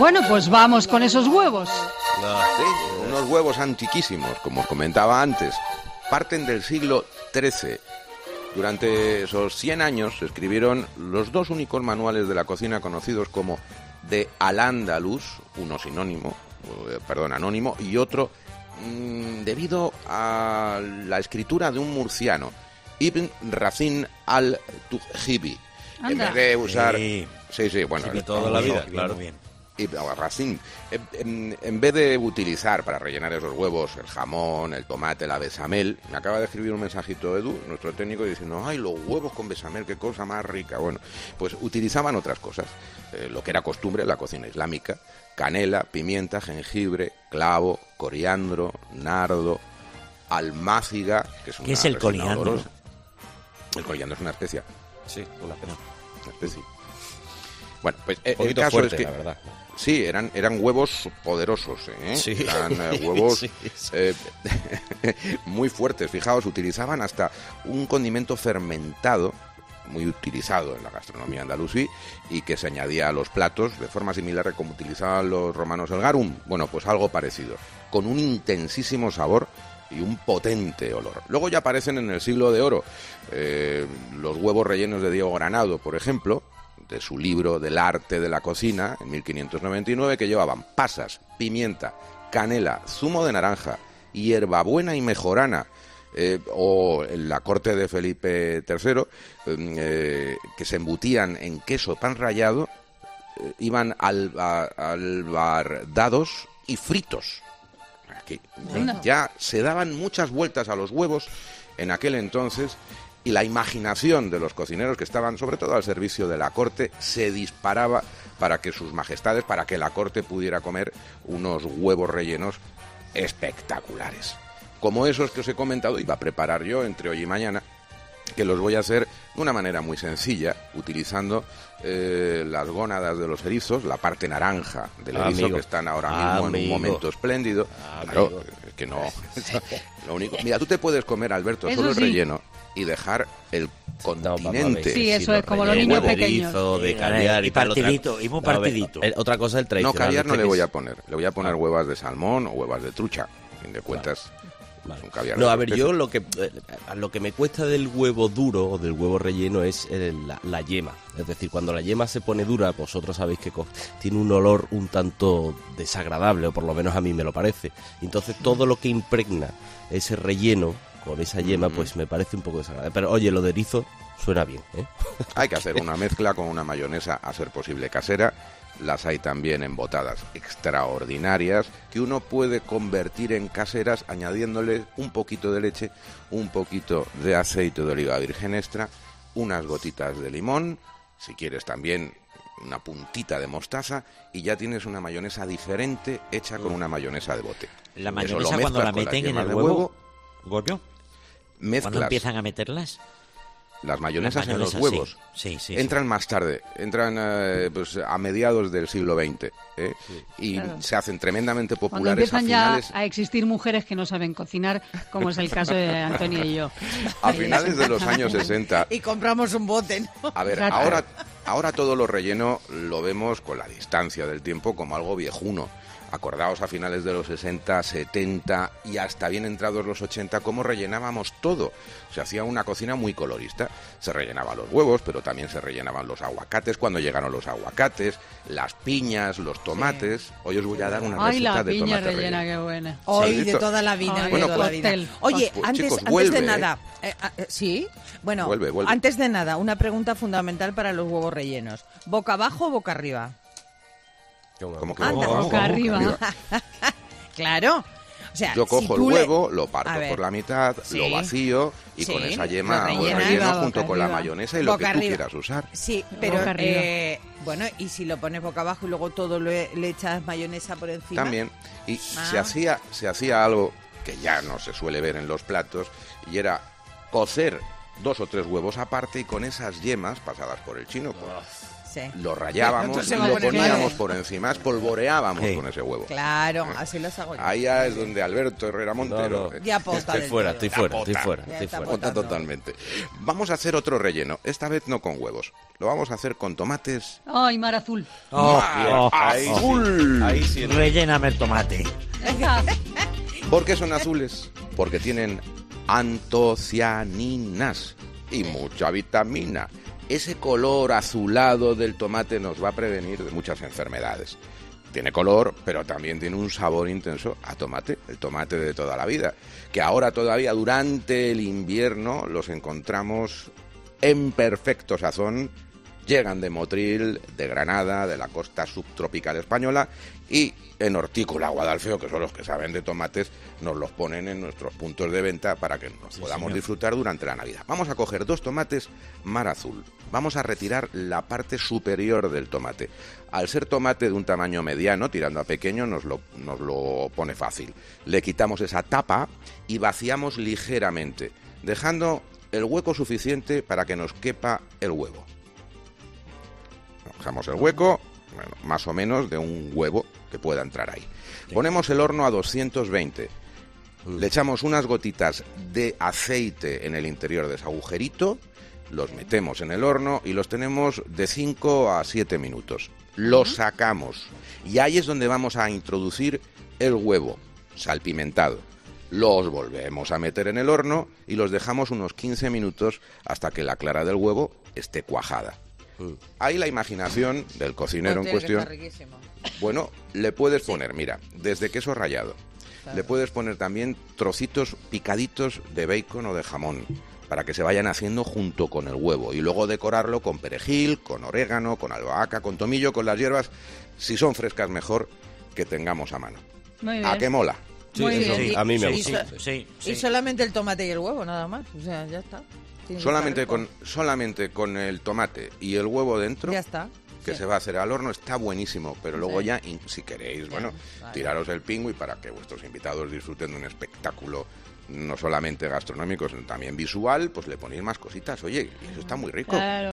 Bueno, pues vamos con esos huevos. Sí, unos huevos antiquísimos, como os comentaba antes. Parten del siglo XIII. Durante esos 100 años se escribieron los dos únicos manuales de la cocina conocidos como de Al-Ándalus, uno anónimo, y otro debido a la escritura de un murciano, Ibn Razin al-Tujibi. En vez de usar... Sí, bueno... De toda la vida, claro. Bien. Racine, en vez de utilizar para rellenar esos huevos el jamón, el tomate, la bechamel, me acaba de escribir un mensajito Edu, nuestro técnico, diciendo, ¡ay, los huevos con bechamel, qué cosa más rica! Bueno, pues utilizaban otras cosas, lo que era costumbre en la cocina islámica: canela, pimienta, jengibre, clavo, coriandro, nardo, almáciga, que es una... ¿Qué es el coriandro? Olorosa. El coriandro es una especia. Sí, una pena. Una especie. Bueno, pues un poquito el caso fuerte, es que... la verdad. Sí, eran huevos poderosos, ¿eh? Sí. Eran huevos sí. muy fuertes. Fijaos, utilizaban hasta un condimento fermentado, muy utilizado en la gastronomía andalusí, y que se añadía a los platos de forma similar a como utilizaban los romanos el garum. Bueno, pues algo parecido, con un intensísimo sabor y un potente olor. Luego ya aparecen en el siglo de oro los huevos rellenos de Diego Granado, por ejemplo, de su libro del arte de la cocina, en 1599, que llevaban pasas, pimienta, canela, zumo de naranja, hierbabuena y mejorana, o en la corte de Felipe III, que se embutían en queso pan rallado, iban albardados y fritos. Aquí ya se daban muchas vueltas a los huevos en aquel entonces, y la imaginación de los cocineros que estaban, sobre todo al servicio de la corte, se disparaba para que sus majestades, para que la corte pudiera comer unos huevos rellenos espectaculares. Como esos que os he comentado, iba a preparar yo entre hoy y mañana, que los voy a hacer de una manera muy sencilla, utilizando las gónadas de los erizos, la parte naranja del erizo, que están ahora mismo en un momento espléndido. Claro, es que no... Lo único... Mira, tú te puedes comer, Alberto, eso solo el sí. relleno y dejar el continente. Sí, eso es como los niños pequeños. De caviar y partidito, y muy partidito. Otra cosa es el tradicional. No, caviar no le voy a a poner. Le voy a poner huevas de salmón o huevas de trucha. A fin de cuentas, Vale. un caviar. No, a ver, yo lo que me cuesta del huevo duro o del huevo relleno es la yema. Es decir, cuando la yema se pone dura, vosotros sabéis que tiene un olor un tanto desagradable, o por lo menos a mí me lo parece. Entonces todo lo que impregna ese relleno con esa yema, pues me parece un poco desagradable. Pero oye, lo de erizo suena bien, ¿eh? Hay que hacer una mezcla con una mayonesa, a ser posible casera. Las hay también embotadas extraordinarias que uno puede convertir en caseras añadiéndole un poquito de leche, un poquito de aceite de oliva virgen extra, unas gotitas de limón, si quieres también una puntita de mostaza, y ya tienes una mayonesa diferente hecha con una mayonesa de bote. La Eso mayonesa lo cuando la mezclas con meten en yema el de huevo, Goyo, mezclas ¿cuándo empiezan a meterlas? las mayonesas en los Las huevos. Sí. Entran más tarde, entran pues a mediados del siglo XX, y Claro. se hacen tremendamente Cuando populares a empiezan ya finales, a existir mujeres que no saben cocinar, como es el caso de Antonia y yo. a finales de los años 60. Y compramos un bote, ¿no? A ver, Exacto. ahora todo lo relleno lo vemos con la distancia del tiempo como algo viejuno. Acordaos a finales de los 60, 70 y hasta bien entrados los 80 cómo rellenábamos todo. Se hacía una cocina muy colorista. Se rellenaban los huevos, pero también se rellenaban los aguacates cuando llegaron los aguacates, las piñas, los tomates. Hoy os voy a dar una Ay, receta la de piña tomate rellena, relleno. qué buena. Hoy ¿Sí? de toda la vida, Ay, de bueno, toda pues, la vida. cóctel. Oye, Pues, antes, chicos, antes vuelve, de nada, ¿sí? Bueno, Vuelve. antes de nada, una pregunta fundamental para los huevos rellenos. ¿Boca abajo o boca arriba? Como que Anda. Boca arriba. Claro. O sea, Yo si cojo el tú huevo, lo parto A ver. por la mitad, Sí. lo vacío y Sí, con esa lo yema lo rellenas. relleno Boca junto con la arriba. mayonesa y lo Boca que tú arriba. quieras usar. Sí, pero Boca arriba. bueno, y si lo pones boca abajo y luego todo le echas mayonesa por encima. También. Y Ah. se hacía algo que ya no se suele ver en los platos, y era cocer 2 o 3 huevos aparte y con esas yemas pasadas por el chino, Sí. lo rayábamos Entonces y se va a lo poner poníamos mal. por encima, espolvoreábamos Sí. con ese huevo. Claro, así los hago yo. Ahí ya es donde Alberto Herrera Montero... No. Ya aposta Estoy del fuera, todo. estoy fuera, estoy Apota. fuera, Ya estoy está fuera. Apota totalmente. Vamos a hacer otro relleno, esta vez no con huevos. Lo vamos a hacer con tomates ¡Ay, mar azul! azul. Ahí sí. Relléname el tomate. Venga. ¿Por qué son azules? Porque tienen antocianinas y mucha vitamina. Ese color azulado del tomate nos va a prevenir de muchas enfermedades. Tiene color, pero también tiene un sabor intenso a tomate, el tomate de toda la vida, que ahora todavía durante el invierno los encontramos en perfecto sazón. Llegan de Motril, de Granada, de la costa subtropical española, y en Hortícola, Guadalfeo, que son los que saben de tomates, nos los ponen en nuestros puntos de venta para que nos podamos disfrutar durante la Navidad. Vamos a coger 2 tomates mar azul. Vamos a retirar la parte superior del tomate. Al ser tomate de un tamaño mediano, tirando a pequeño, nos lo pone fácil. Le quitamos esa tapa y vaciamos ligeramente, dejando el hueco suficiente para que nos quepa el huevo. Dejamos el hueco, bueno, más o menos de un huevo que pueda entrar ahí. Ponemos el horno a 220. Le echamos unas gotitas de aceite en el interior de ese agujerito, los metemos en el horno y los tenemos de 5 a 7 minutos. Los sacamos y ahí es donde vamos a introducir el huevo salpimentado. Los volvemos a meter en el horno y los dejamos unos 15 minutos hasta que la clara del huevo esté cuajada. Ahí la imaginación del cocinero en Tiene que cuestión, estar riquísimo. bueno, le puedes poner, mira, desde queso rallado, Claro. le puedes poner también trocitos picaditos de bacon o de jamón, para que se vayan haciendo junto con el huevo, y luego decorarlo con perejil, con orégano, con albahaca, con tomillo, con las hierbas, si son frescas mejor, que tengamos a mano. Muy bien. ¿A qué mola? Sí, Muy eso bien. a mí me Sí, gusta. Sí, sí. Y solamente el tomate y el huevo, nada más. O sea, ya está. Tiene que Solamente estar rico. solamente con el tomate y el huevo dentro, Ya está. que Sí. se va a hacer al horno, está buenísimo, pero luego Sí. ya, si queréis, bueno, vale. tiraros el pingüi para que vuestros invitados disfruten de un espectáculo no solamente gastronómico, sino también visual, pues le ponéis más cositas, oye, y eso está muy rico. Claro.